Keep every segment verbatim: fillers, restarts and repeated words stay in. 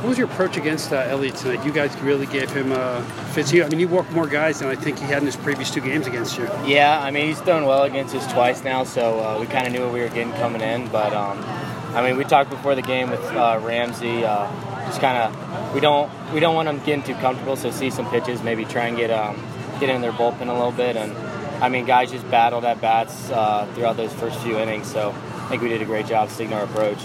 What was your approach against uh, Elliott tonight? You guys really gave him uh, fits. I mean, you walked more guys than I think he had in his previous two games against you. Yeah, I mean, he's thrown well against us twice now, so uh, we kind of knew what we were getting coming in. But, um, I mean, we talked before the game with uh, Ramsey. Uh, just kind of, we don't we don't want them getting too comfortable, so see some pitches, maybe try and get, um, get in their bullpen a little bit. And, I mean, guys just battled at bats uh, throughout those first few innings, so I think we did a great job sticking our approach.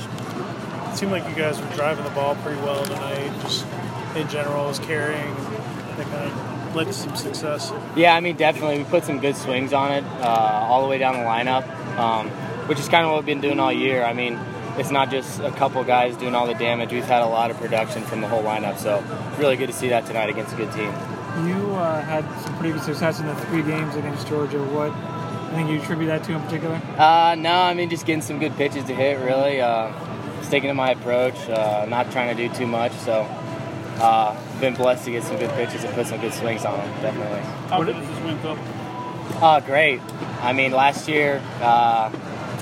It seemed like you guys were driving the ball pretty well tonight, just in general, was carrying. That kind of led to some success. Yeah, I mean, definitely. We put some good swings on it uh, all the way down the lineup, um, which is kind of what we've been doing all year. I mean, it's not just a couple guys doing all the damage. We've had a lot of production from the whole lineup, so it's really good to see that tonight against a good team. You uh, had some pretty good success in the three games against Georgia. What I think you attribute that to in particular? Uh, no, I mean, just getting some good pitches to hit, really. Uh, sticking to my approach, uh, not trying to do too much. So, uh, been blessed to get some good pitches and put some good swings on them, definitely. How good does this win feel? Uh, great. I mean, last year, uh,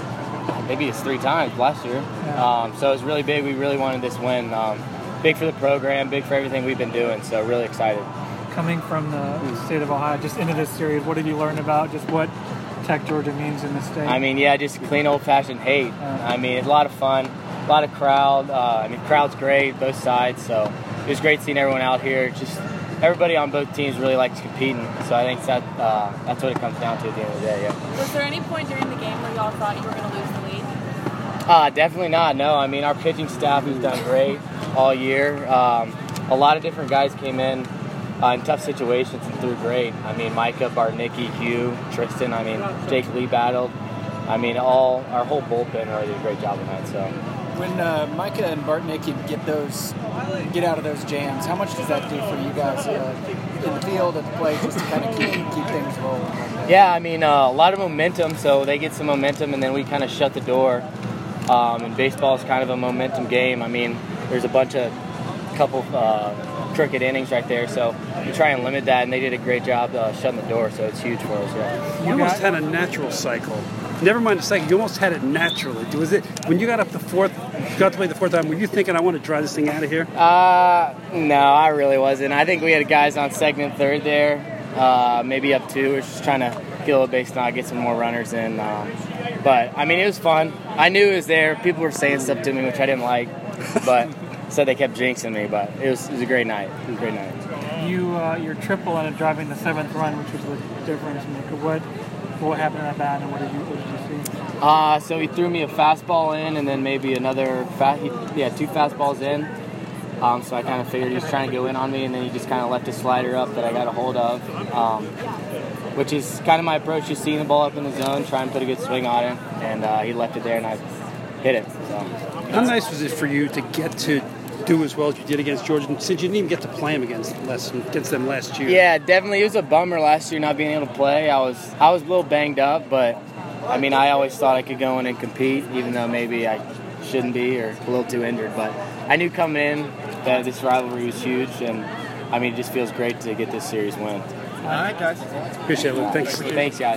maybe it's three times last year. Yeah. Um, so it was really big. We really wanted this win. Um, big for the program, big for everything we've been doing. So really excited. Coming from the state of Ohio, just into this series, what have you learned about just what Tech Georgia means in this state? I mean, yeah, just clean old-fashioned hate. Uh, I mean, it's a lot of fun, a lot of crowd. Uh, I mean, crowd's great, both sides. So it was great seeing everyone out here. Just everybody on both teams really likes competing. So I think that uh, that's what it comes down to at the end of the day. Yeah. Was there any point during the game where y'all thought you were going to lose the lead? Uh, definitely not. No, I mean, our pitching staff has done great all year. Um, a lot of different guys came in uh, in tough situations and threw great. I mean, Micah, Bartnicki, Hugh, Tristan. I mean, Jake Lee battled. I mean, all our whole bullpen really did a great job tonight. So. When uh, Micah and Bartnicki get those, get out of those jams, how much does that do for you guys uh, in the field, at the plate, just to kind of keep keep things rolling? Like yeah, I mean, uh, a lot of momentum. So they get some momentum, and then we kind of shut the door. Um, and baseball is kind of a momentum game. I mean, there's a bunch of couple uh, crooked innings right there, so we try and limit that, and they did a great job uh, shutting the door, so it's huge for us. Yeah. You almost had a natural cycle. Never mind the cycle. You almost had it naturally. Was it when you got up the fourth, got to play the fourth time? Were you thinking, I want to drive this thing out of here? Uh, no, I really wasn't. I think we had guys on second and third there, uh, maybe up two. We're just trying to get a little base knock, get some more runners in. Um, but I mean, it was fun. I knew it was there. People were saying stuff to me which I didn't like, but so they kept jinxing me. But it was, it was a great night. It was a great night. You uh, your triple ended up driving the seventh run, which was the difference maker. What what happened in that bat, and what did you what did you see? Uh, so he threw me a fastball in, and then maybe another fast. He, yeah, two fastballs in. Um, so I kind of figured he was trying to go in on me, and then he just kind of left a slider up that I got a hold of, um, which is kind of my approach, just seeing the ball up in the zone, try and put a good swing on it, and uh, he left it there, and I hit it. So. How nice was it for you to get to do as well as you did against Georgia, since you didn't even get to play them against, last, against them last year? Yeah, definitely. It was a bummer last year not being able to play. I was I was a little banged up, but, I mean, I always thought I could go in and compete, even though maybe I shouldn't be or a little too injured. But I knew coming in that this rivalry was huge, and, I mean, it just feels great to get this series win. All right, guys. Appreciate it, Luke. Thanks. Thanks, guys.